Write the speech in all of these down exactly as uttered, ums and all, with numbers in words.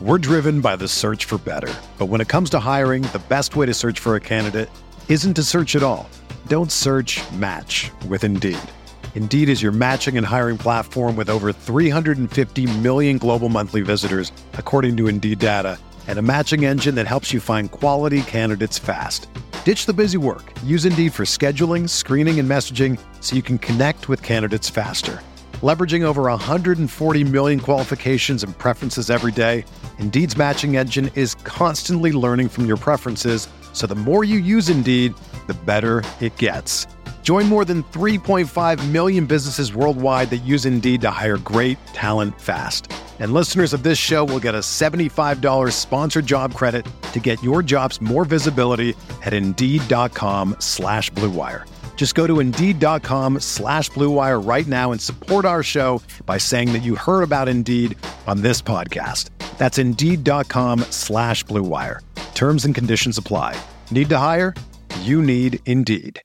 We're driven by the search for better. But when it comes to hiring, the best way to search for a candidate isn't to search at all. Don't search, match with Indeed. Indeed is your matching and hiring platform with over three hundred fifty million global monthly visitors, according to Indeed data, and a matching engine that helps you find quality candidates fast. Ditch the busy work. Use Indeed for scheduling, screening, and messaging so you can connect with candidates faster. Leveraging over one hundred forty million qualifications and preferences every day, Indeed's matching engine is constantly learning from your preferences, so the more you use Indeed, the better it gets. Join more than three point five million businesses worldwide that use Indeed to hire great talent fast. And listeners of this show will get a seventy-five dollars sponsored job credit to get your jobs more visibility at Indeed.com slash Blue Wire. Just go to Indeed.com slash Blue Wire right now and support our show by saying that you heard about Indeed on this podcast. That's Indeed.com slash Blue Wire. Terms and conditions apply. Need to hire? You need Indeed.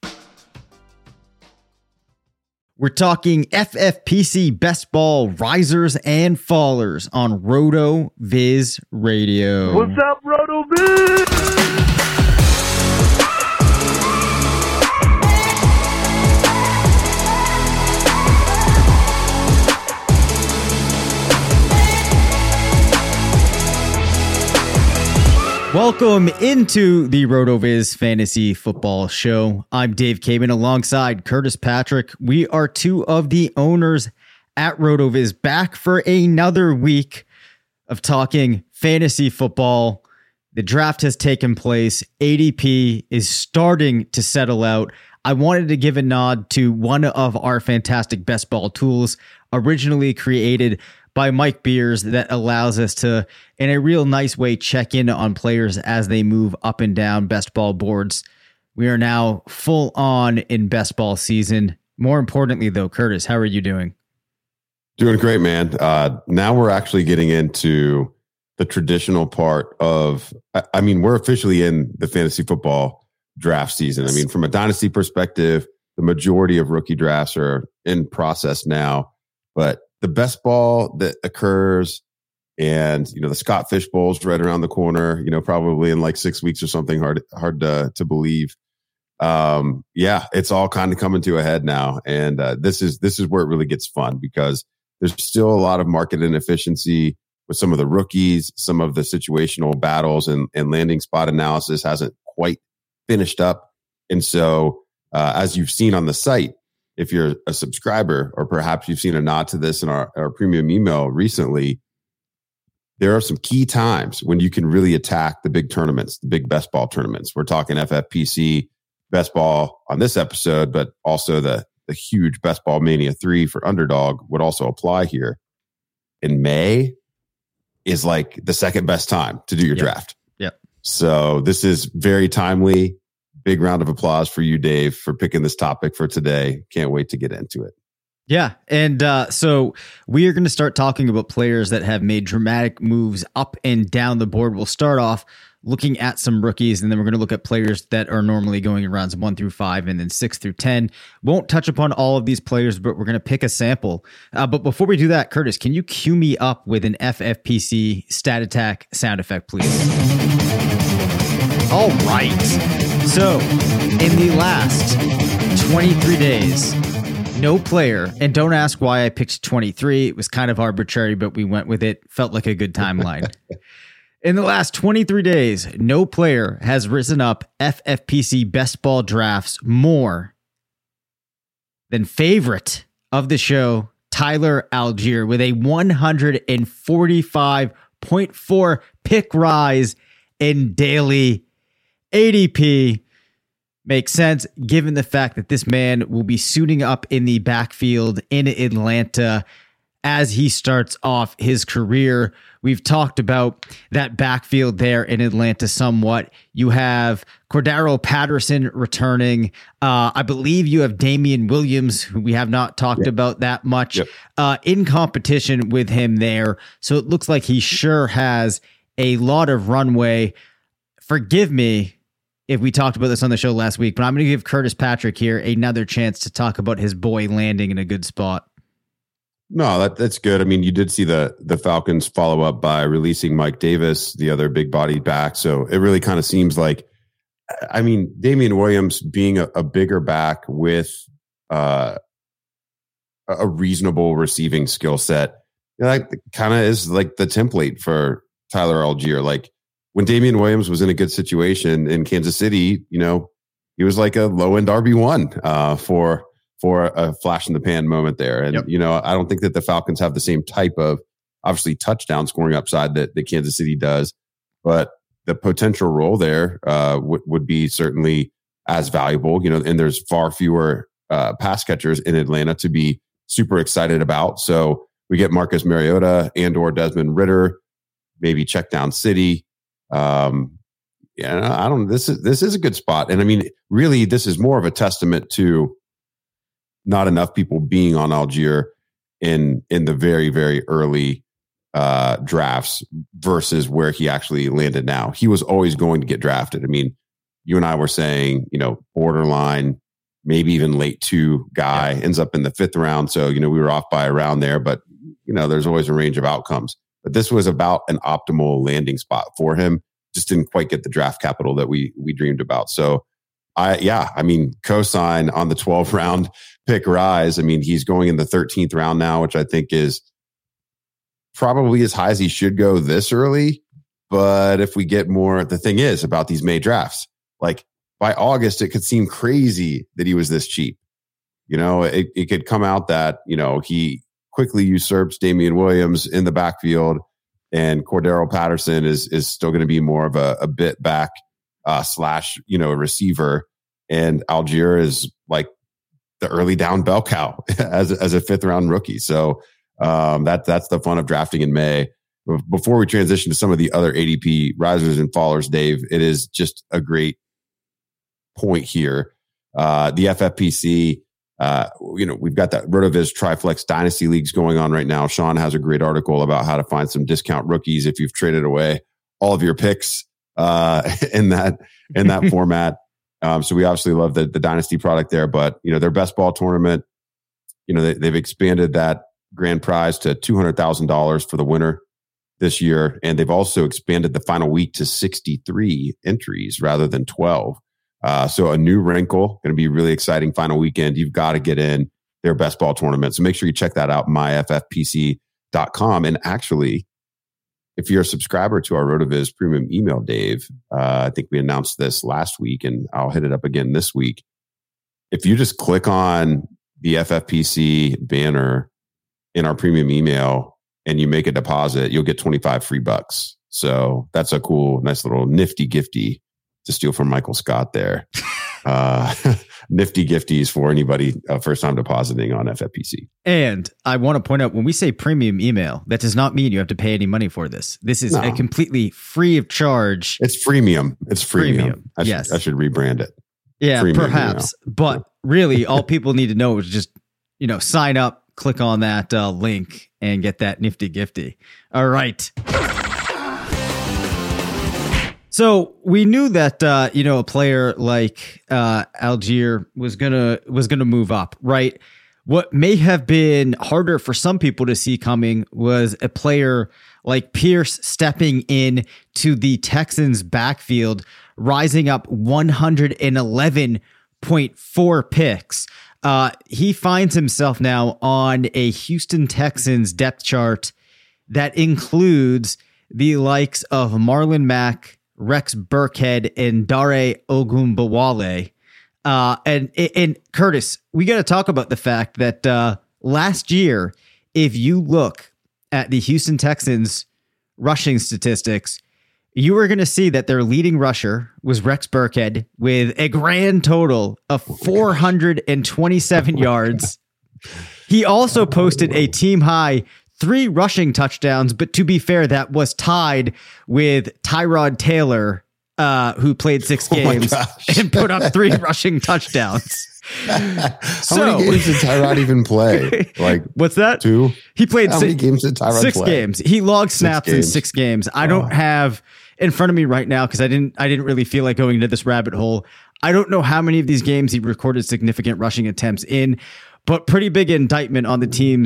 We're talking F F P C best ball risers and fallers on RotoViz Radio. What's up, RotoViz? Welcome into the RotoViz Fantasy Football Show. I'm Dave Caban alongside Curtis Patrick. We are two of the owners at RotoViz, back for another week of talking fantasy football. The draft has taken place. A D P is starting to settle out. I wanted to give a nod to one of our fantastic best ball tools, originally created by Mike Beers, that allows us to, in a real nice way, check in on players as they move up and down best ball boards. We are now full on in best ball season. More importantly, though, Curtis, how are you doing? Doing great, man. Uh, now we're actually getting into the traditional part of, I, I mean, we're officially in the fantasy football draft season. I mean, from a dynasty perspective, the majority of rookie drafts are in process now, but the best ball that occurs, and you know the Scott Fish Bowl's right around the corner. You know, probably in like six weeks or something. Hard, hard to to believe. Um, yeah, it's all kind of coming to a head now, and uh, this is this is where it really gets fun because there's still a lot of market inefficiency with some of the rookies. Some of the situational battles and and landing spot analysis hasn't quite finished up, and so uh, as you've seen on the site, if you're a subscriber, or perhaps you've seen a nod to this in our, our premium email recently, there are some key times when you can really attack the big tournaments, the big best ball tournaments. We're talking F F P C best ball on this episode, but also the, the huge Best Ball Mania three for Underdog would also apply here. In May is like the second best time to do your yep. draft. Yep. So this is very timely. Big round of applause for you, Dave, for picking this topic for today. Can't wait to get into it. Yeah. And uh, so we are going to start talking about players that have made dramatic moves up and down the board. We'll start off looking at some rookies, and then we're going to look at players that are normally going in rounds one through five and then six through ten. Won't touch upon all of these players, but we're going to pick a sample. Uh, but before we do that, Curtis, can you cue me up with an F F P C stat attack sound effect, please? All right. So, in the last twenty-three days, no player, and don't ask why I picked twenty-three. It was kind of arbitrary, but we went with it. Felt like a good timeline. In the last twenty-three days, no player has risen up F F P C best ball drafts more than favorite of the show, Tyler Algier, with a one forty-five point four pick rise in daily A D P. Makes sense given the fact that this man will be suiting up in the backfield in Atlanta as he starts off his career. We've talked about that backfield there in Atlanta somewhat. You have Cordero Patterson returning. Uh, I believe you have Damian Williams, who we have not talked yep. about that much, yep. uh, in competition with him there. So it looks like he sure has a lot of runway. Forgive me if we talked about this on the show last week, but I'm going to give Curtis Patrick here another chance to talk about his boy landing in a good spot. No, that that's good. I mean, you did see the the Falcons follow up by releasing Mike Davis, the other big bodied back. So it really kind of seems like, I mean, Damian Williams being a, a bigger back with uh, a reasonable receiving skill set, that kind of is like the template for Tyler Algier. Like when Damian Williams was in a good situation in Kansas City, you know, he was like a low end R B one uh, for. for a flash in the pan moment there. And, yep. you know, I don't think that the Falcons have the same type of, obviously, touchdown scoring upside that, that Kansas City does, but the potential role there uh, w- would be certainly as valuable, you know, and there's far fewer uh, pass catchers in Atlanta to be super excited about. So we get Marcus Mariota and or Desmond Ridder, maybe check down City. Um, yeah, I don't, this is, this is a good spot. And I mean, really, this is more of a testament to not enough people being on Algier in in the very, very early uh, drafts versus where he actually landed now. He was always going to get drafted. I mean, you and I were saying, you know, borderline, maybe even late two guy, yeah. ends up in the fifth round. So, you know, we were off by a round there, but, you know, there's always a range of outcomes. But this was about an optimal landing spot for him. Just didn't quite get the draft capital that we we dreamed about. So, I yeah, I mean, cosign on the twelfth round pick rise. I mean, he's going in the thirteenth round now, which I think is probably as high as he should go this early. But if we get more, the thing is about these May drafts, like by August, it could seem crazy that he was this cheap. You know, it, it could come out that, you know, he quickly usurps Damian Williams in the backfield and Cordero Patterson is is still going to be more of a, a bit back uh, slash, you know, a receiver. And Algier is like the early down bell cow as, as a fifth round rookie. So um, that that's the fun of drafting in May. Before we transition to some of the other A D P risers and fallers, Dave, it is just a great point here. Uh, the F F P C, uh, you know, we've got that RotoViz Triflex Dynasty Leagues going on right now. Sean has a great article about how to find some discount rookies if you've traded away all of your picks uh, in that in that format. Um, so we obviously love the, the Dynasty product there, but, you know, their best ball tournament, you know, they, they've expanded that grand prize to two hundred thousand dollars for the winner this year. And they've also expanded the final week to sixty-three entries rather than twelve. Uh, so a new wrinkle, going to be really exciting final weekend. You've got to get in their best ball tournament. So make sure you check that out, my f f p c dot com. And actually, if you're a subscriber to our RotoViz premium email, Dave, uh, I think we announced this last week and I'll hit it up again this week. If you just click on the F F P C banner in our premium email, and you make a deposit, you'll get twenty-five free bucks. So that's a cool, nice little nifty gifty to steal from Michael Scott there. uh, nifty gifties for anybody uh, first time depositing on F F P C. And I want to point out, when we say premium email, that does not mean you have to pay any money for this. This is no. a completely free of charge. It's freemium. It's freemium. Premium. I, yes. should, I should rebrand it. Yeah, freemium perhaps. Email. But really, all people need to know is just, you know, sign up, click on that uh, link and get that nifty gifty. All right. So we knew that, uh, you know, a player like uh, Algier was gonna was gonna move up, right? What may have been harder for some people to see coming was a player like Pierce stepping in to the Texans' backfield, rising up one hundred eleven point four picks. Uh, he finds himself now on a Houston Texans depth chart that includes the likes of Marlon Mack, Rex Burkhead, and Dare Ogunbowale. Uh, and, and Curtis, we got to talk about the fact that uh, last year, if you look at the Houston Texans rushing statistics, you were going to see that their leading rusher was Rex Burkhead with a grand total of four hundred twenty-seven yards. He also posted a team high three rushing touchdowns, but to be fair, that was tied with Tyrod Taylor, uh, who played six games oh and put up three rushing touchdowns. How so, many games did Tyrod even play? Like, what's that? Two? He played How six, many games did Tyrod six play? games. He logged snaps in six games. I don't oh. have in front of me right now because I didn't. I didn't really feel like going into this rabbit hole. I don't know how many of these games he recorded significant rushing attempts in, but pretty big indictment on the team's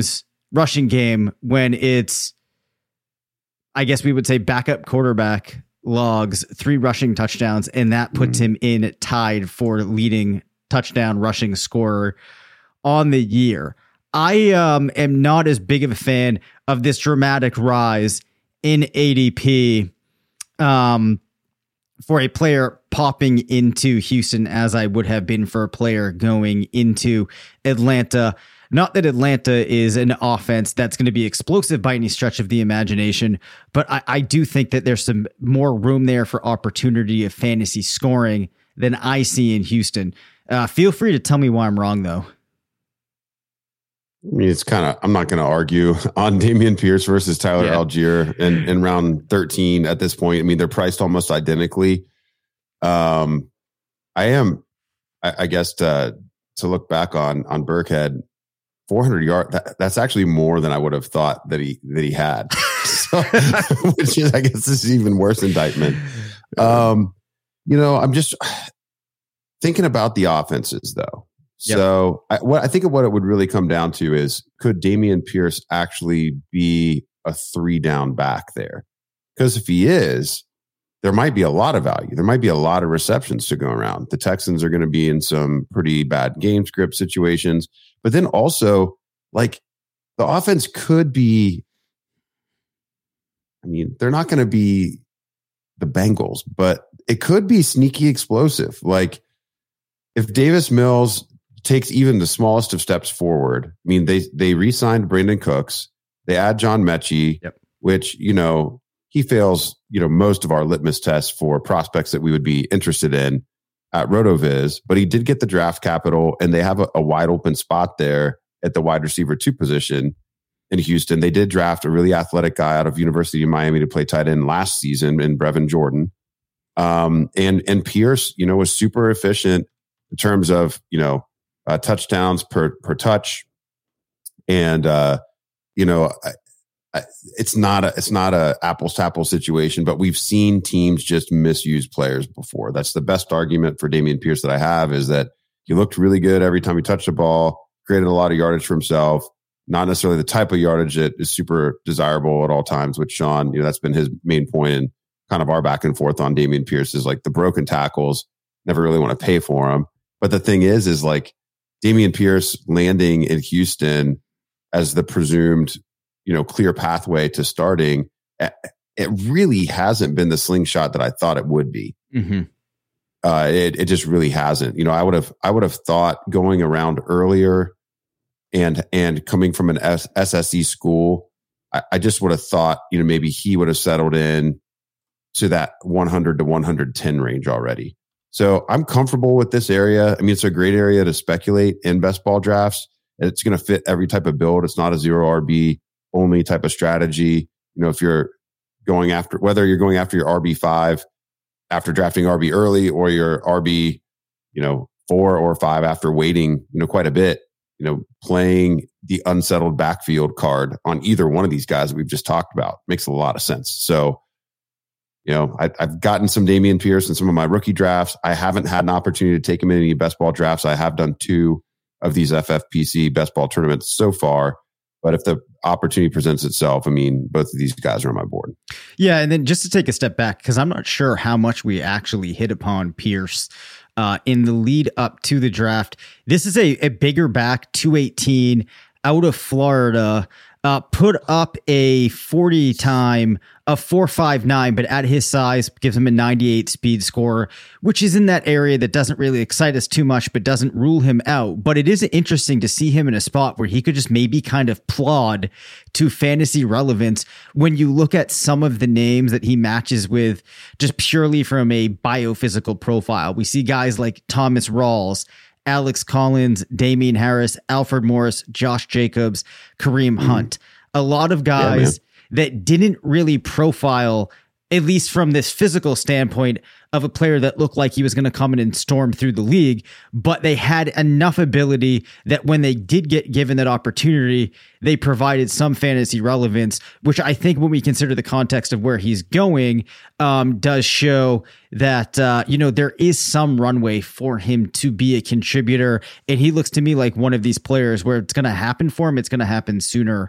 rushing game when it's, I guess we would say, backup quarterback logs three rushing touchdowns, and that puts mm. him in tied for leading touchdown rushing scorer on the year. I um, am not as big of a fan of this dramatic rise in A D P um, for a player popping into Houston as I would have been for a player going into Atlanta. Not that Atlanta is an offense that's going to be explosive by any stretch of the imagination, but I, I do think that there's some more room there for opportunity of fantasy scoring than I see in Houston. Uh, feel free to tell me why I'm wrong, though. I mean, it's kind of, I'm not going to argue on Dameon Pierce versus Tyler yeah. Algier in, in round thirteen at this point. I mean, they're priced almost identically. Um, I am, I, I guess, to, to look back on, on Burkhead, four hundred yard, that, that's actually more than I would have thought that he, that he had. So, which is, I guess, this is even worse indictment. Um, you know, I'm just thinking about the offenses, though. Yep. So I, what I think of what it would really come down to is, could Dameon Pierce actually be a three down back there? Because if he is, there might be a lot of value. There might be a lot of receptions to go around. The Texans are going to be in some pretty bad game script situations, but then also like the offense could be, I mean, they're not going to be the Bengals, but it could be sneaky explosive. Like if Davis Mills takes even the smallest of steps forward. I mean, they they re-signed Brandon Cooks. They add John Mechie, yep. which, you know, he fails, you know, most of our litmus tests for prospects that we would be interested in at RotoViz, but he did get the draft capital, and they have a, a wide open spot there at the wide receiver two position in Houston. They did draft a really athletic guy out of University of Miami to play tight end last season in Brevin Jordan. Um, and, and Pierce, you know, was super efficient in terms of, you know, Uh, touchdowns per per touch, and uh, you know, I, I, it's not a it's not a apples to apples situation. But we've seen teams just misuse players before. That's the best argument for Dameon Pierce that I have, is that he looked really good every time he touched the ball, created a lot of yardage for himself. Not necessarily the type of yardage that is super desirable at all times. With Sean, you know, that's been his main point, and kind of our back and forth on Dameon Pierce is like the broken tackles. Never really want to pay for them. But the thing is, is like, Dameon Pierce landing in Houston as the presumed, you know, clear pathway to starting, it really hasn't been the slingshot that I thought it would be. Mm-hmm. Uh, it it just really hasn't. You know, I would have I would have thought going around earlier, and and coming from an S S E school, I, I just would have thought, you know, maybe he would have settled in to that one hundred to one ten range already. So I'm comfortable with this area. I mean, it's a great area to speculate in best ball drafts. It's going to fit every type of build. It's not a zero R B only type of strategy. You know, if you're going after, whether you're going after your R B five after drafting R B early, or your R B, you know, four or five after waiting, you know, quite a bit, you know, playing the unsettled backfield card on either one of these guys that we've just talked about makes a lot of sense. So, you know, I, I've gotten some Dameon Pierce in some of my rookie drafts. I haven't had an opportunity to take him in any best ball drafts. I have done two of these F F P C best ball tournaments so far. But if the opportunity presents itself, I mean, both of these guys are on my board. Yeah. And then just to take a step back, because I'm not sure how much we actually hit upon Pierce uh, in the lead up to the draft. This is a, a bigger back, two eighteen out of Florida. Uh, put up a forty time of four five nine, but at his size gives him a ninety-eight speed score, which is in that area that doesn't really excite us too much, but doesn't rule him out. But it is interesting to see him in a spot where he could just maybe kind of plod to fantasy relevance when you look at some of the names that he matches with just purely from a biophysical profile. We see guys like Thomas Rawls, Alex Collins, Damian Harris, Alfred Morris, Josh Jacobs, Kareem Hunt. A lot of guys yeah, that didn't really profile, at least from this physical standpoint, of a player that looked like he was going to come in and storm through the league, but they had enough ability that when they did get given that opportunity, they provided some fantasy relevance, which I think when we consider the context of where he's going, um, does show that, uh, you know, there is some runway for him to be a contributor. And he looks to me like one of these players where it's going to happen for him. It's going to happen sooner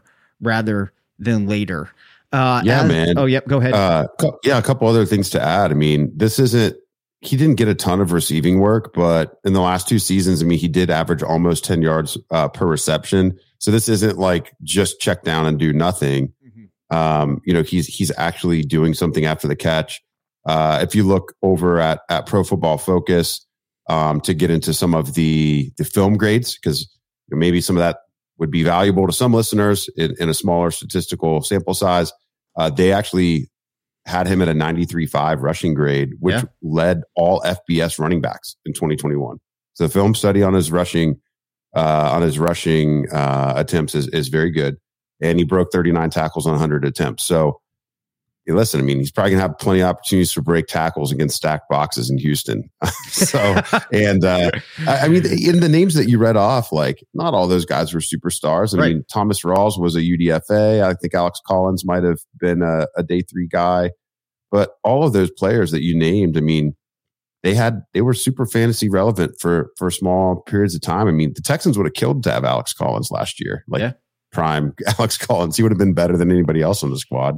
rather than later. Uh, yeah, as, man. Oh, yep. Go ahead. Uh, co- yeah, a couple other things to add. I mean, this isn't, he didn't get a ton of receiving work, but in the last two seasons, I mean, he did average almost ten yards uh, per reception. So this isn't like just check down and do nothing. Mm-hmm. Um, you know, he's he's actually doing something after the catch. Uh, if you look over at at Pro Football Focus um, to get into some of the the film grades, because you know, maybe some of that would be valuable to some listeners in, in a smaller statistical sample size. Uh, they actually had him at a ninety-three point five rushing grade, which yeah. led all F B S running backs in twenty twenty-one. So the film study on his rushing, uh, on his rushing uh, attempts is, is very good. And he broke thirty-nine tackles on one hundred attempts. So hey, listen, I mean, he's probably gonna have plenty of opportunities to break tackles against stacked boxes in Houston. so, and uh, I, I mean, in the names that you read off, like not all those guys were superstars. I right. mean, Thomas Rawls was a U D F A. I think Alex Collins might have been a, a day three guy, but all of those players that you named, I mean, they had, they were super fantasy relevant for, for small periods of time. I mean, the Texans would have killed to have Alex Collins last year, like yeah. prime Alex Collins. He would have been better than anybody else on the squad.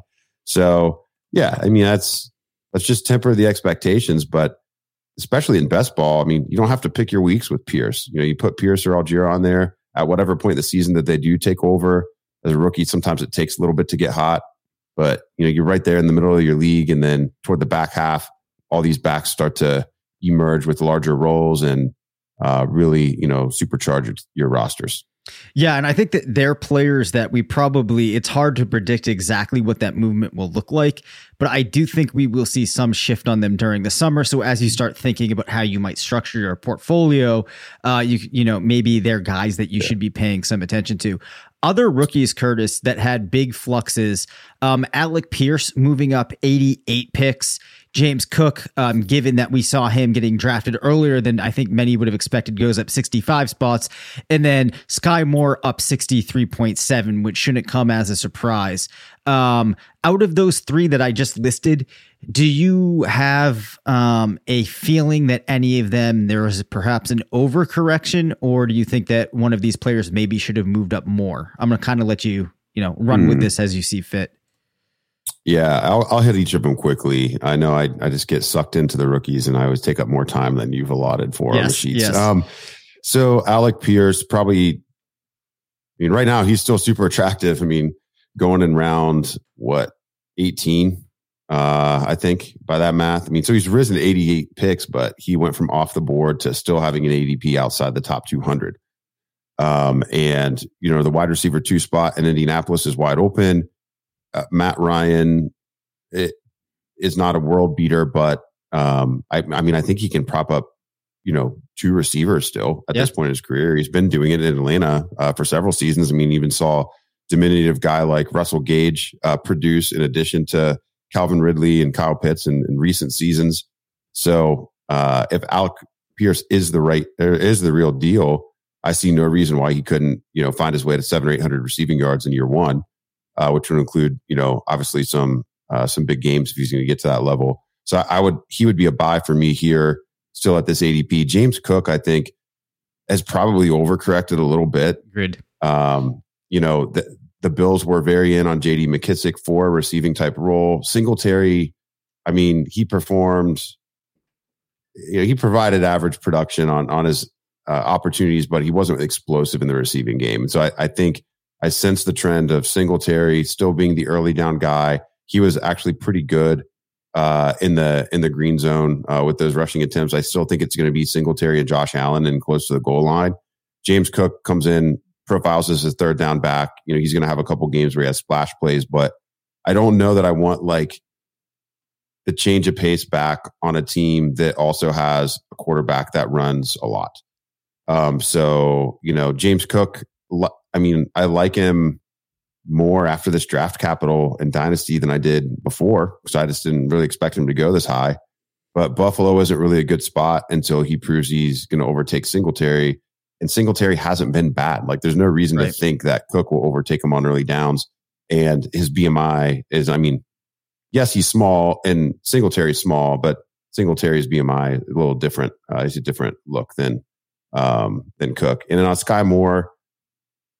So yeah, I mean, that's, let's just temper the expectations, but especially in best ball, I mean, you don't have to pick your weeks with Pierce. You know, you put Pierce or Algier on there at whatever point in the season that they do take over as a rookie. Sometimes it takes a little bit to get hot, but you know, you're right there in the middle of your league. And then toward the back half, all these backs start to emerge with larger roles and uh, really, you know, supercharge your rosters. Yeah, and I think that they're players that we probably, it's hard to predict exactly what that movement will look like, but I do think we will see some shift on them during the summer. So as you start thinking about how you might structure your portfolio, uh, you you know, maybe they're guys that you yeah. should be paying some attention to. Other rookies, Curtis, that had big fluxes, um, Alec Pierce moving up eighty-eight picks. James Cook, um, given that we saw him getting drafted earlier than I think many would have expected, goes up sixty-five spots. And then Sky Moore up sixty-three point seven, which shouldn't come as a surprise. Um, out of those three that I just listed, do you have um, a feeling that any of them, there was perhaps an overcorrection, or do you think that one of these players maybe should have moved up more? I'm going to kind of let you, you know, run mm. with this as you see fit. Yeah, I'll, I'll hit each of them quickly. I know I, I just get sucked into the rookies and I always take up more time than you've allotted for yes, on the sheets. Yes. Um, so Alec Pierce, probably, I mean, right now he's still super attractive. I mean, going in round, what, eighteen, uh, I think by that math. I mean, so he's risen to eighty-eight picks, but he went from off the board to still having an A D P outside the top two hundred. Um, and, you know, the wide receiver two spot in Indianapolis is wide open. Uh, Matt Ryan it, is not a world beater, but um, I, I mean, I think he can prop up, you know, two receivers still at yep. this point in his career. He's been doing it in Atlanta uh, for several seasons. I mean, even saw diminutive guy like Russell Gage uh, produce in addition to Calvin Ridley and Kyle Pitts in, in recent seasons. So uh, if Alec Pierce is the right, is the real deal, I see no reason why he couldn't, you know, find his way to seven or eight hundred receiving yards in year one. Uh, which would include, you know, obviously some uh, some big games if he's going to get to that level. So I, I would, he would be a buy for me here, still at this A D P. James Cook, I think, has probably overcorrected a little bit. Agreed. Um, you know, the the Bills were very in on J D McKissic for a receiving type role. Singletary, I mean, he performed, you know, he provided average production on on his uh, opportunities, but he wasn't explosive in the receiving game. And so I, I think. I sense the trend of Singletary still being the early down guy. He was actually pretty good uh, in the in the green zone uh, with those rushing attempts. I still think it's going to be Singletary and Josh Allen and close to the goal line. James Cook comes in, profiles as his third down back. You know, he's going to have a couple games where he has splash plays, but I don't know that I want like the change of pace back on a team that also has a quarterback that runs a lot. Um, so, you know, James Cook, I mean, I like him more after this draft capital and dynasty than I did before. So I just didn't really expect him to go this high. But Buffalo isn't really a good spot until he proves he's going to overtake Singletary. And Singletary hasn't been bad. Like there's no reason right. to think that Cook will overtake him on early downs. And his B M I is, I mean, yes, he's small and Singletary's small, but Singletary's B M I is a little different. Uh, he's a different look than um, than Cook. And then on Sky Moore,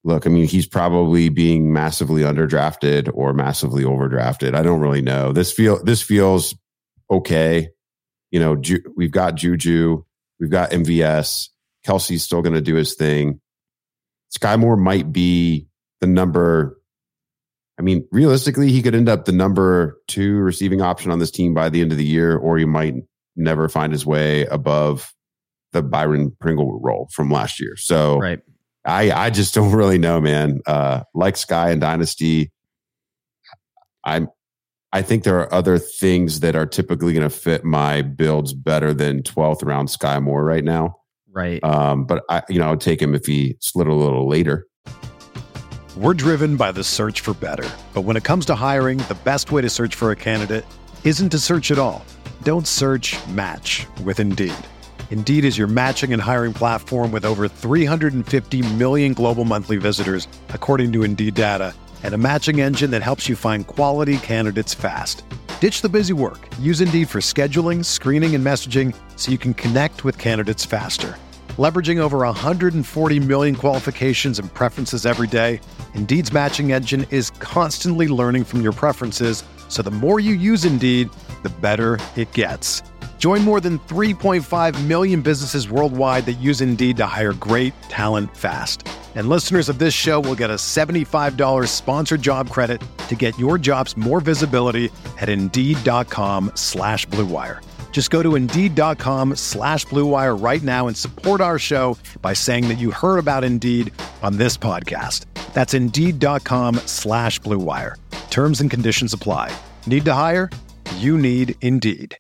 look, I mean, he's probably being massively underdrafted or massively overdrafted. I don't really know. This feel this feels okay. You know, Ju- we've got Juju, we've got M V S. Kelsey's still going to do his thing. Sky Moore might be the number. I mean, realistically, he could end up the number two receiving option on this team by the end of the year, or he might never find his way above the Byron Pringle role from last year. So right. I, I just don't really know, man. Uh, like Sky and Dynasty, I'm, I think there are other things that are typically going to fit my builds better than twelfth round Sky Moore right now. Right. Um, but I, you know, I would take him if he slid a little later. We're driven by the search for better. But when it comes to hiring, the best way to search for a candidate isn't to search at all. Don't search, match with Indeed. Indeed is your matching and hiring platform with over three hundred fifty million global monthly visitors, according to Indeed data, and a matching engine that helps you find quality candidates fast. Ditch the busy work. Use Indeed for scheduling, screening, and messaging so you can connect with candidates faster. Leveraging over one hundred forty million qualifications and preferences every day, Indeed's matching engine is constantly learning from your preferences, so the more you use Indeed, the better it gets. Join more than three point five million businesses worldwide that use Indeed to hire great talent fast. And listeners of this show will get a seventy-five dollars sponsored job credit to get your jobs more visibility at Indeed.com slash Blue Wire. Just go to Indeed.com slash Blue Wire right now and support our show by saying that you heard about Indeed on this podcast. That's Indeed.com slash Blue Wire. Terms and conditions apply. Need to hire? You need Indeed.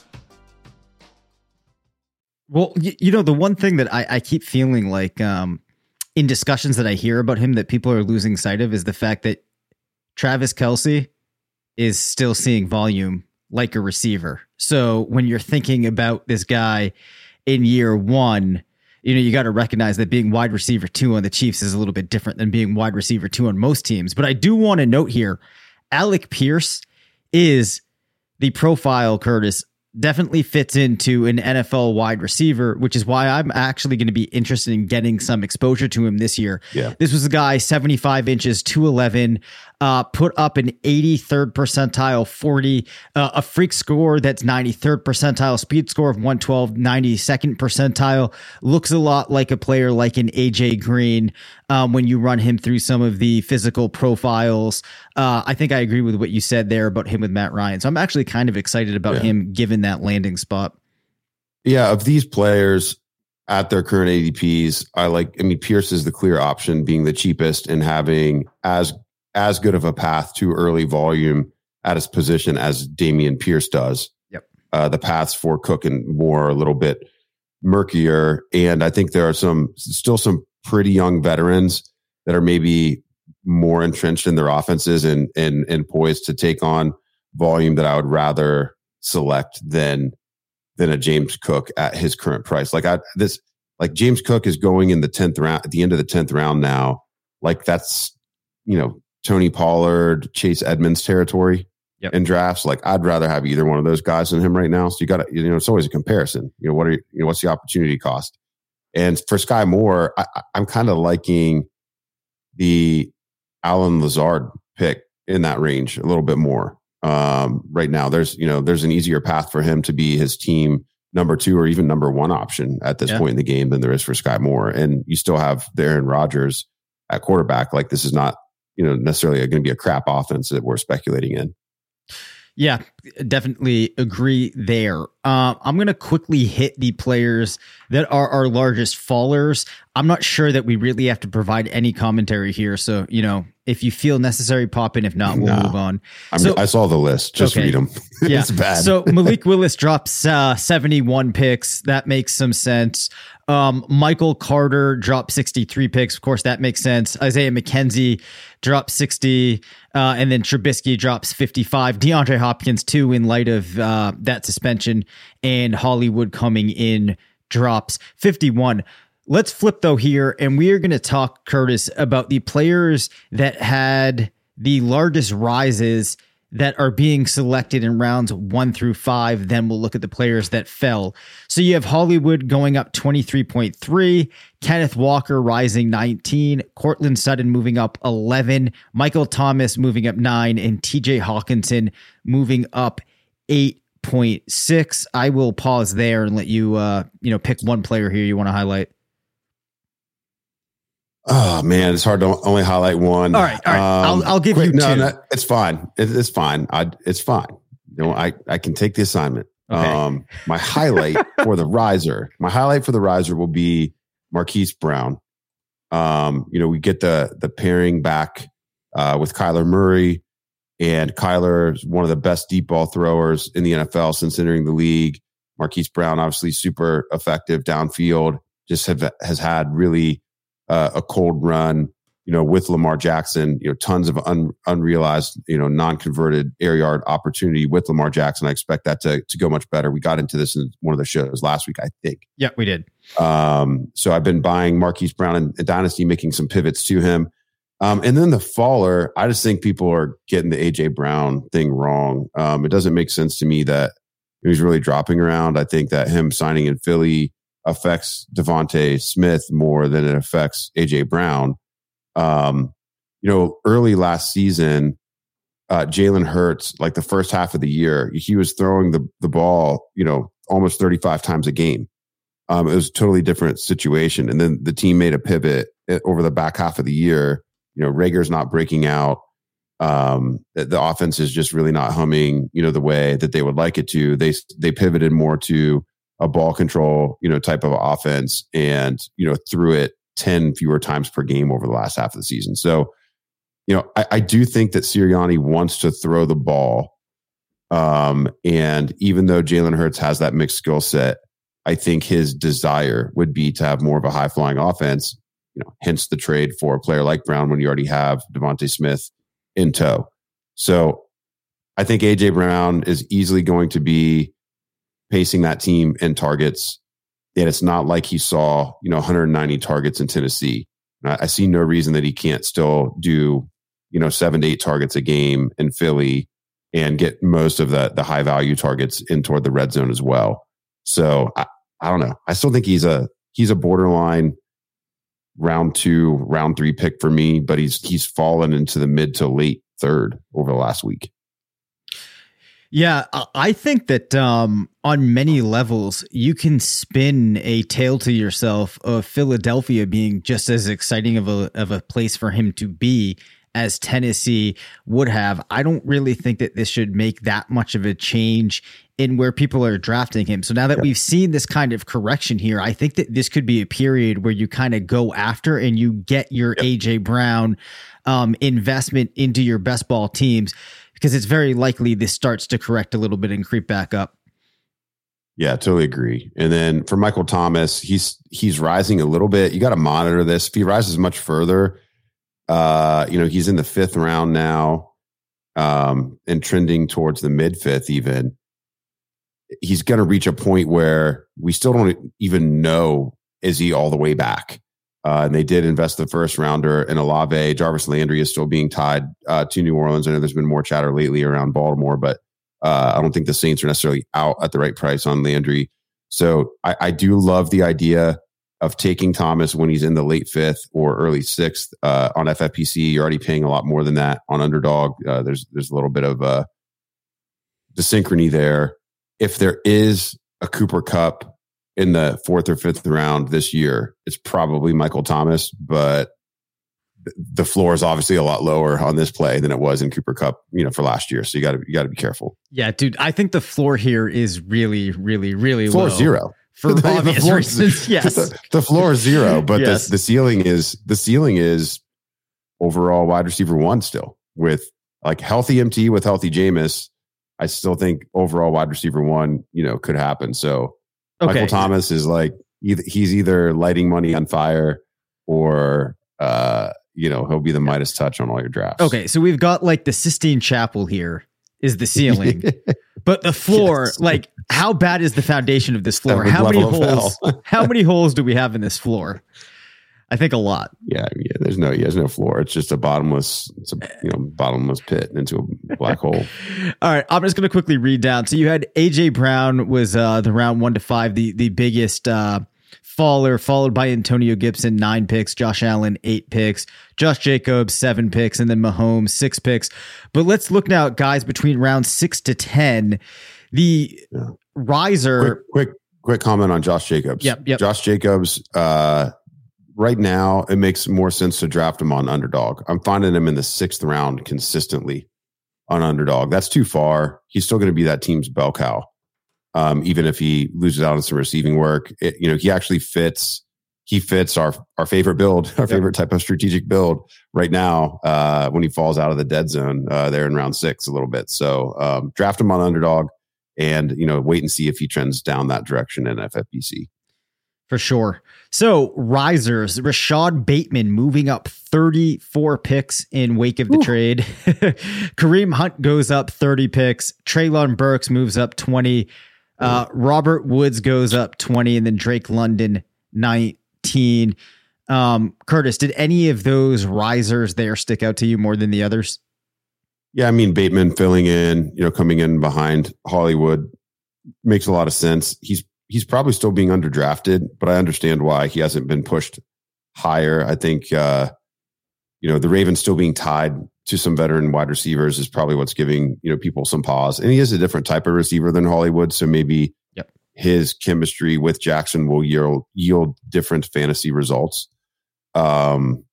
Well, you, you know, the one thing that I, I keep feeling like um, in discussions that I hear about him that people are losing sight of is the fact that Travis Kelce is still seeing volume like a receiver. So when you're thinking about this guy in year one, you know, you got to recognize that being wide receiver two on the Chiefs is a little bit different than being wide receiver two on most teams. But I do want to note here, Alec Pierce is the profile, Curtis, definitely fits into an N F L wide receiver, which is why I'm actually going to be interested in getting some exposure to him this year. Yeah. This was a guy, seventy-five inches, two eleven, uh, put up an eighty-third percentile forty, uh, a freak score that's ninety-third percentile, speed score of one twelve, ninety-second percentile. Looks a lot like a player like an A J Green um, when you run him through some of the physical profiles. Uh, I think I agree with what you said there about him with Matt Ryan. So I'm actually kind of excited about yeah. him given that landing spot. Yeah, of these players at their current A D Ps, I like, I mean, Pierce is the clear option, being the cheapest and having as as good of a path to early volume at his position as Dameon Pierce does. Yep. Uh, the paths for Cook and Moore are a little bit murkier. And I think there are some, still some pretty young veterans that are maybe more entrenched in their offenses and, and, and poised to take on volume that I would rather select than, than a James Cook at his current price. Like I, this, like James Cook is going in the tenth round, at the end of the tenth round now. Like that's, you know, Tony Pollard, Chase Edmonds territory yep. in drafts. Like I'd rather have either one of those guys than him right now. So you got to, you know, it's always a comparison. You know, what are you, you know, what's the opportunity cost? And for Sky Moore, I, I'm kind of liking the Allen Lazard pick in that range a little bit more. Um, right now, there's, you know, there's an easier path for him to be his team number two or even number one option at this yeah. point in the game than there is for Sky Moore. And you still have Aaron Rodgers at quarterback. Like this is not, you know, necessarily going to be a crap offense that we're speculating in. Yeah, definitely agree there. Uh, I'm going to quickly hit the players that are our largest fallers. I'm not sure that we really have to provide any commentary here. So, you know, if you feel necessary, pop in. If not, we'll no. move on. I mean, so, I saw the list. Just okay. read them. Yeah. It's bad. So Malik Willis drops uh, seventy-one picks. That makes some sense. Um, Michael Carter dropped sixty-three picks. Of course, that makes sense. Isaiah McKenzie dropped sixty. Uh, and then Trubisky drops fifty-five. DeAndre Hopkins, too, in light of uh, that suspension. And Hollywood coming in drops fifty-one. Let's flip, though, here. And we are going to talk, Curtis, about the players that had the largest rises that are being selected in rounds one through five. Then we'll look at the players that fell. So you have Hollywood going up twenty-three point three, Kenneth Walker rising nineteen, Cortland Sutton moving up eleven, Michael Thomas moving up nine, and T J Hawkinson moving up eight point six. I will pause there and let you, uh, you know, pick one player here you want to highlight. Oh man, it's hard to only highlight one. All right, all right. Um, I'll, I'll give quick, you two. No, no, it's fine. It, it's fine. I, it's fine. You know, I, I can take the assignment. Okay. Um, my highlight for the riser, my highlight for the riser will be Marquise Brown. Um, you know, we get the the pairing back uh, with Kyler Murray, and Kyler is one of the best deep ball throwers in the N F L since entering the league. Marquise Brown, obviously super effective downfield, just have, has had really Uh, a cold run, you know, with Lamar Jackson, you know, tons of un, unrealized, you know, non-converted air yard opportunity with Lamar Jackson. I expect that to, to go much better. We got into this in one of the shows last week, I think. Yeah, we did. Um, so I've been buying Marquise Brown in, in Dynasty, making some pivots to him. Um, and then the faller, I just think people are getting the A J Brown thing wrong. Um, it doesn't make sense to me that he's really dropping around. I think that him signing in Philly affects Devontae Smith more than it affects A J Brown. Um, you know, early last season, uh, Jalen Hurts, like the first half of the year, he was throwing the, the ball, you know, almost thirty-five times a game. Um, it was a totally different situation. And then the team made a pivot over the back half of the year. You know, Rager's not breaking out. Um, the, the offense is just really not humming, you know, the way that they would like it to. They, they pivoted more to a ball control, you know, type of offense, and, you know, threw it ten fewer times per game over the last half of the season. So, you know, I, I do think that Sirianni wants to throw the ball. Um, and even though Jalen Hurts has that mixed skill set, I think his desire would be to have more of a high flying offense, you know, hence the trade for a player like Brown when you already have Devontae Smith in tow. So I think A J Brown is easily going to be pacing that team in targets. And it's not like he saw, you know, one hundred ninety targets in Tennessee. I, I see no reason that he can't still do, you know, seven to eight targets a game in Philly and get most of the, the high value targets in toward the red zone as well. So I, I don't know. I still think he's a, he's a borderline round two, round three pick for me, but he's, he's fallen into the mid to late third over the last week. Yeah, I think that um, on many levels, you can spin a tale to yourself of Philadelphia being just as exciting of a of a place for him to be as Tennessee would have. I don't really think that this should make that much of a change in where people are drafting him. So now that we've seen this kind of correction here, I think that this could be a period where you kind of go after and you get your yep. A J Brown um, investment into your best ball teams, because it's very likely this starts to correct a little bit and creep back up. Yeah, totally agree. And then for Michael Thomas, he's he's rising a little bit. You got to monitor this. If he rises much further, uh, you know, he's in the fifth round now, um, and trending towards the mid fifth even. He's going to reach a point where we still don't even know, is he all the way back? Uh, and they did invest the first rounder in Olave. Jarvis Landry is still being tied uh, to New Orleans. I know there's been more chatter lately around Baltimore, but uh, I don't think the Saints are necessarily out at the right price on Landry. So I, I do love the idea of taking Thomas when he's in the late fifth or early sixth uh, on F F P C. You're already paying a lot more than that on Underdog. Uh, there's there's a little bit of uh, synchrony there. If there is a Cooper Kupp in the fourth or fifth round this year, it's probably Michael Thomas, but the floor is obviously a lot lower on this play than it was in Cooper Kupp, you know, for last year. So you got to you got to be careful. Yeah, dude, I think the floor here is really, really, really floor low. Zero For the, obvious the floor, reasons. Yes, the, the floor is zero, but yes. the the ceiling is the ceiling is overall wide receiver one still with like healthy M T with healthy Jameis. I still think overall wide receiver one, you know, could happen. So. Okay. Michael Thomas is like, either, he's either lighting money on fire or, uh, you know, he'll be the Midas touch on all your drafts. Okay. So we've got like the Sistine Chapel here is the ceiling, but the floor, yes. like how bad is the foundation of this floor? How many holes, how many holes do we have in this floor? I think a lot. Yeah, yeah. There's no, yeah, there's no floor. It's just a bottomless, it's a you know bottomless pit into a black hole. All right, I'm just going to quickly read down. So you had A J Brown was uh, the round one to five, the the biggest uh, faller, followed by Antonio Gibson nine picks, Josh Allen eight picks, Josh Jacobs seven picks, and then Mahomes six picks. But let's look now at guys between round six to ten. The yeah. riser. Quick, quick, quick comment on Josh Jacobs. Yep, yep. Josh Jacobs. Uh, Right now, it makes more sense to draft him on underdog. I'm finding him in the sixth round consistently on underdog. That's too far. He's still going to be that team's bell cow, um, even if he loses out on some receiving work. It, you know, he actually fits. He fits our our favorite build, our favorite type of strategic build right now. Uh, when he falls out of the dead zone uh, there in round six a little bit, so um, draft him on underdog, and you know, wait and see if he trends down that direction in F F P C. For sure. So risers, Rashad Bateman moving up thirty-four picks in wake of the Ooh. trade. Kareem Hunt goes up thirty picks. Treylon Burks moves up twenty. Uh, Robert Woods goes up twenty, and then Drake London nineteen. Um, Curtis, did any of those risers there stick out to you more than the others? Yeah, I mean, Bateman filling in, you know, coming in behind Hollywood makes a lot of sense. He's He's probably still being underdrafted, but I understand why he hasn't been pushed higher. I think, uh, you know, the Ravens still being tied to some veteran wide receivers is probably what's giving, you know, people some pause. And he is a different type of receiver than Hollywood. So maybe yep. his chemistry with Jackson will yield, yield different fantasy results. Um,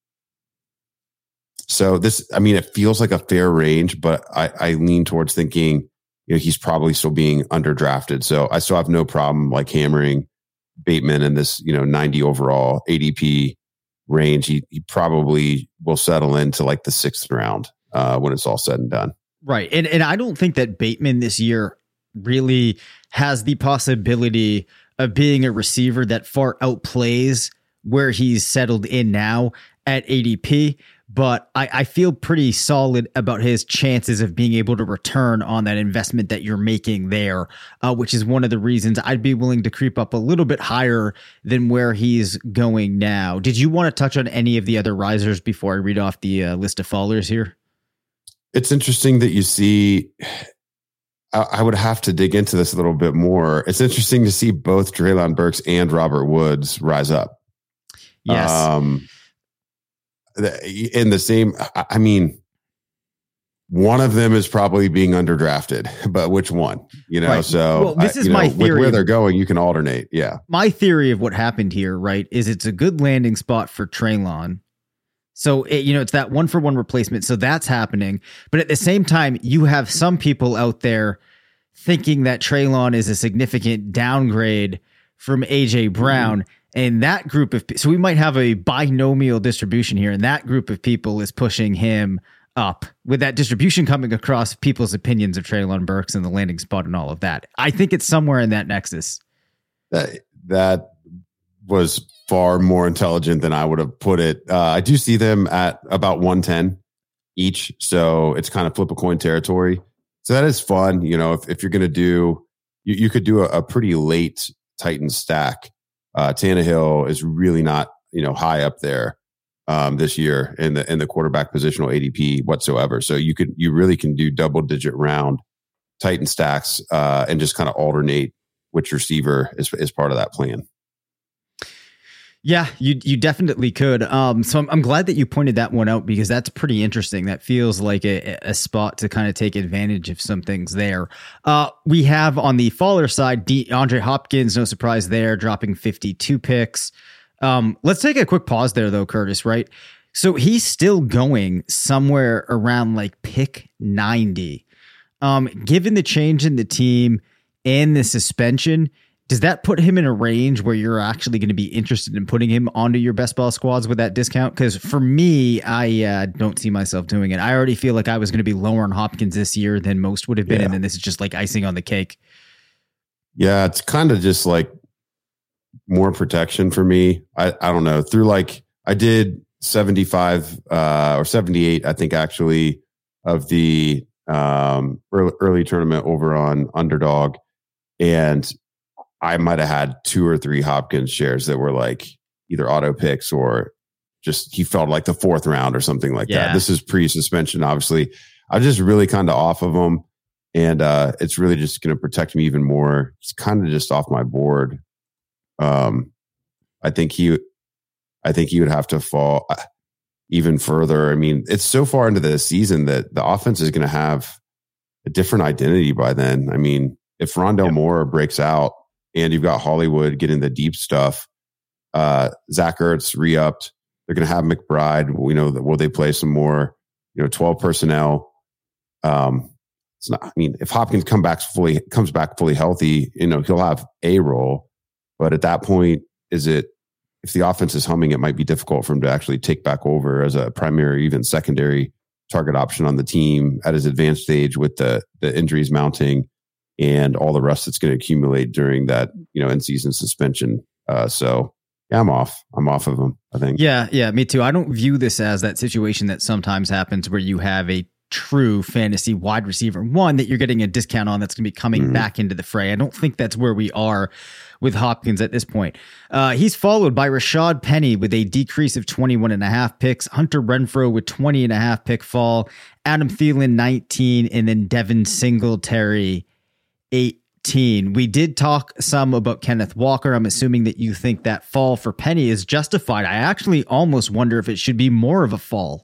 so this, I mean, it feels like a fair range, but I, I lean towards thinking, you know, he's probably still being underdrafted. So I still have no problem like hammering Bateman in this, you know, ninety overall A D P range. He, he probably will settle into like the sixth round uh, when it's all said and done. Right. And, and I don't think that Bateman this year really has the possibility of being a receiver that far outplays where he's settled in now at A D P. But I, I feel pretty solid about his chances of being able to return on that investment that you're making there, uh, which is one of the reasons I'd be willing to creep up a little bit higher than where he's going now. Did you want to touch on any of the other risers before I read off the uh, list of fallers here? It's interesting that you see, I, I would have to dig into this a little bit more. It's interesting to see both Treylon Burks and Robert Woods rise up. Yes. Um, in the same, I mean, one of them is probably being underdrafted, but which one? You know, right. so well, this I, is you my know, theory. With where they're going, you can alternate. Yeah. My theory of what happened here, right, is it's a good landing spot for Treylon. So, it, you know, it's that one for one replacement. So that's happening. But at the same time, you have some people out there thinking that Treylon is a significant downgrade from A J Brown. Mm-hmm. And that group of, so we might have a binomial distribution here, and that group of people is pushing him up with that distribution coming across people's opinions of Treylon Burks and the landing spot and all of that. I think it's somewhere in that nexus. That, that was far more intelligent than I would have put it. Uh, I do see them at about one ten each. So it's kind of flip a coin territory. So that is fun. You know, if, if you're going to do, you, you could do a, a pretty late Titan stack. Uh, Tannehill is really not, you know, high up there um, this year in the in the quarterback positional A D P whatsoever. So you could you really can do double digit round Titan stacks uh, and just kind of alternate which receiver is is part of that plan. Yeah, you you definitely could. Um, so I'm, I'm glad that you pointed that one out because that's pretty interesting. That feels like a, a spot to kind of take advantage of some things there. Uh, we have on the faller side, DeAndre Hopkins, no surprise there, dropping fifty-two picks. Um, let's take a quick pause there though, Curtis, right? So he's still going somewhere around like pick ninety. Um, given the change in the team and the suspension, does that put him in a range where you're actually going to be interested in putting him onto your best ball squads with that discount? Because for me, I uh, don't see myself doing it. I already feel like I was going to be lower on Hopkins this year than most would have been. Yeah. And then this is just like icing on the cake. Yeah, it's kind of just like more protection for me. I, I don't know. Through like, I did seventy-five uh, or seventy-eight, I think actually, of the um, early, early tournament over on Underdog. And I might have had two or three Hopkins shares that were like either auto picks or just he felt like the fourth round or something like Yeah. that. This is pre-suspension, obviously. I was just really kind of off of him, and uh, it's really just going to protect me even more. He's kind of just off my board. Um, I think he, I think he would have to fall even further. I mean, it's so far into the season that the offense is going to have a different identity by then. I mean, if Rondell yep. Moore breaks out and you've got Hollywood getting the deep stuff, uh, Zach Ertz re-upped. They're going to have McBride. We know that will they play some more, you know, twelve personnel. Um, it's not, I mean, if Hopkins come back fully, comes back fully healthy, you know, he'll have a role. But at that point, is it, if the offense is humming, it might be difficult for him to actually take back over as a primary, even secondary target option on the team at his advanced stage with the the injuries mounting and all the rest that's going to accumulate during that, you know, in-season suspension. Uh, so yeah, I'm off. I'm off of him, I think. Yeah, yeah, me too. I don't view this as that situation that sometimes happens where you have a true fantasy wide receiver one that you're getting a discount on that's going to be coming mm-hmm. back into the fray. I don't think that's where we are with Hopkins at this point. Uh, he's followed by Rashad Penny with a decrease of twenty-one and a half picks, Hunter Renfrow with twenty and a half pick fall, Adam Thielen nineteen, and then Devin Singletary eighteen. We did talk some about Kenneth Walker. I'm assuming that you think that fall for Penny is justified. I actually almost wonder if it should be more of a fall.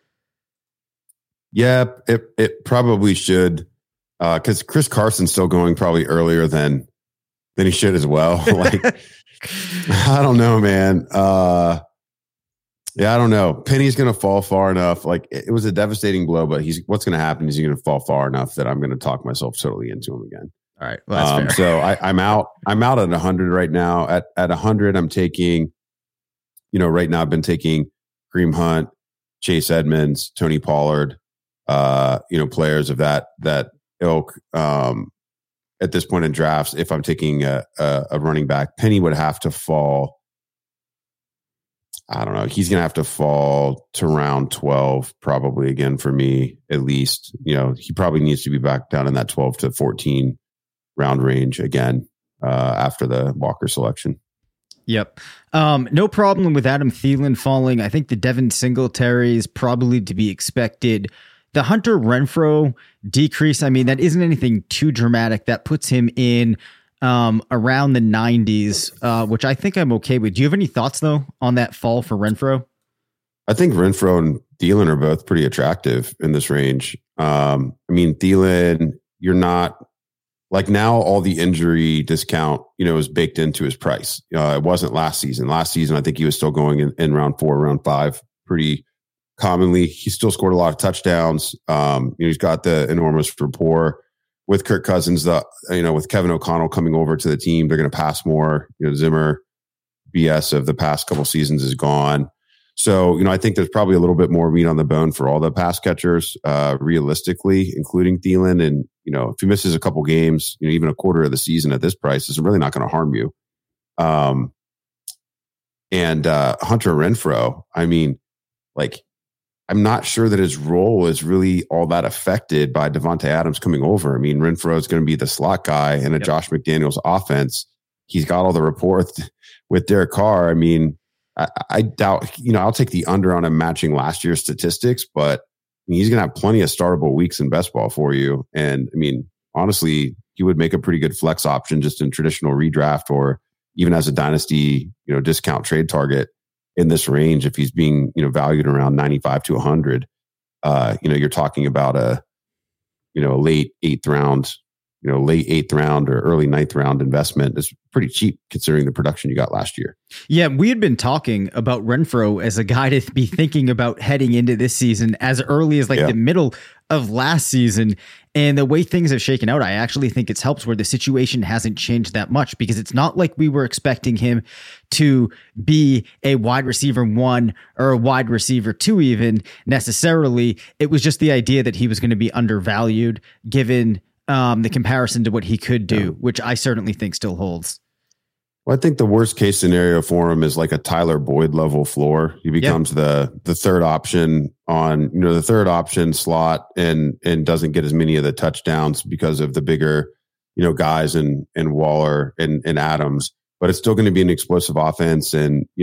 Yeah, it it probably should, because uh, Chris Carson's still going probably earlier than than he should as well. Like, I don't know, man. Uh, yeah, I don't know. Penny's going to fall far enough. Like, it, it was a devastating blow, but he's what's going to happen is he's going to fall far enough that I'm going to talk myself totally into him again. All right, well, that's um, fair. So I, I'm out. I'm out at one hundred right now. At at one hundred, I'm taking. You know, right now I've been taking Kareem Hunt, Chase Edmonds, Tony Pollard. Uh, you know, players of that that ilk. Um, at this point in drafts, if I'm taking a, a, a running back, Penny would have to fall. I don't know. He's going to have to fall to round twelve, probably again for me, at least. You know, he probably needs to be back down in that twelve to fourteen round range again uh, after the Walker selection. Yep. Um, no problem with Adam Thielen falling. I think the Devin Singletary is probably to be expected. The Hunter Renfrow decrease, I mean, that isn't anything too dramatic. That puts him in um, around the nineties, uh, which I think I'm okay with. Do you have any thoughts, though, on that fall for Renfrow? I think Renfrow and Thielen are both pretty attractive in this range. Um, I mean, Thielen, you're not like now all the injury discount, you know, is baked into his price. Uh, it wasn't last season. Last season, I think he was still going in, in round four, round five, pretty commonly. He still scored a lot of touchdowns. Um, you know, he's got the enormous rapport with Kirk Cousins. The you know, with Kevin O'Connell coming over to the team, they're going to pass more. You know, Zimmer B S of the past couple seasons is gone. So, you know, I think there's probably a little bit more meat on the bone for all the pass catchers, uh, realistically, including Thielen. And, you know, if he misses a couple games, you know, even a quarter of the season at this price is really not going to harm you. Um, and uh, Hunter Renfrow, I mean, like, I'm not sure that his role is really all that affected by Devontae Adams coming over. I mean, Renfrow is going to be the slot guy in a yep. Josh McDaniels offense. He's got all the rapport with, with Derek Carr. I mean, I, I doubt, you know, I'll take the under on him matching last year's statistics, but I mean, he's going to have plenty of startable weeks in best ball for you. And I mean, honestly, he would make a pretty good flex option just in traditional redraft or even as a dynasty, you know, discount trade target in this range. If he's being, you know, valued around ninety-five to one hundred, uh, you know, you're talking about a, you know, a late eighth round, you know, late eighth round or early ninth round investment is pretty cheap considering the production you got last year. Yeah, we had been talking about Renfrow as a guy to be thinking about heading into this season as early as like yeah. the middle of last season. And the way things have shaken out, I actually think it's helps where the situation hasn't changed that much because it's not like we were expecting him to be a wide receiver one or a wide receiver two even necessarily. It was just the idea that he was going to be undervalued given um, the comparison to what he could do, yeah. which I certainly think still holds. Well, I think the worst case scenario for him is like a Tyler Boyd level floor. He becomes yep. the the third option on, you know, the third option slot and and doesn't get as many of the touchdowns because of the bigger, you know, guys and and Waller and and Adams. But it's still going to be an explosive offense, and you know,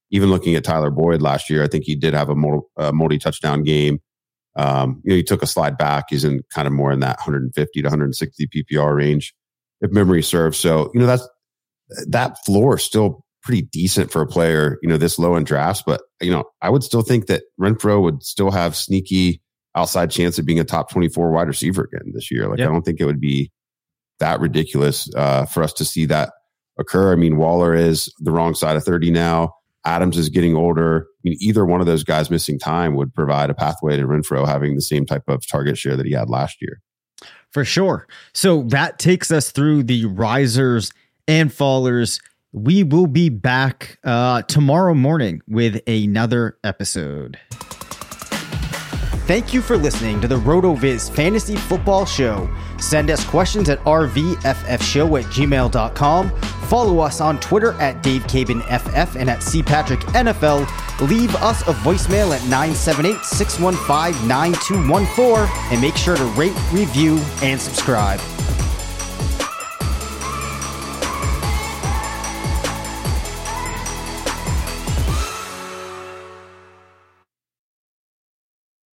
even looking at Tyler Boyd last year, I think he did have a multi, uh, multi-touchdown game. Um, you know, he took a slide back. He's in kind of more in that one fifty to one sixty P P R range, if memory serves. So, you know, that's that floor is still pretty decent for a player, you know, this low in drafts. But, you know, I would still think that Renfrow would still have sneaky outside chance of being a top twenty-four wide receiver again this year. Like, yep. I don't think it would be that ridiculous uh, for us to see that occur. I mean, Waller is the wrong side of thirty now. Adams is getting older. I mean, either one of those guys missing time would provide a pathway to Renfrow having the same type of target share that he had last year. For sure. So that takes us through the risers and fallers. We will be back uh, tomorrow morning with another episode. Thank you for listening to the RotoViz Fantasy Football Show. Send us questions at r v f f show at gmail dot com. Follow us on Twitter at Dave Cabin F F and at C Patrick N F L. Leave us a voicemail at nine seven eight, six one five, nine two one four and make sure to rate, review, and subscribe.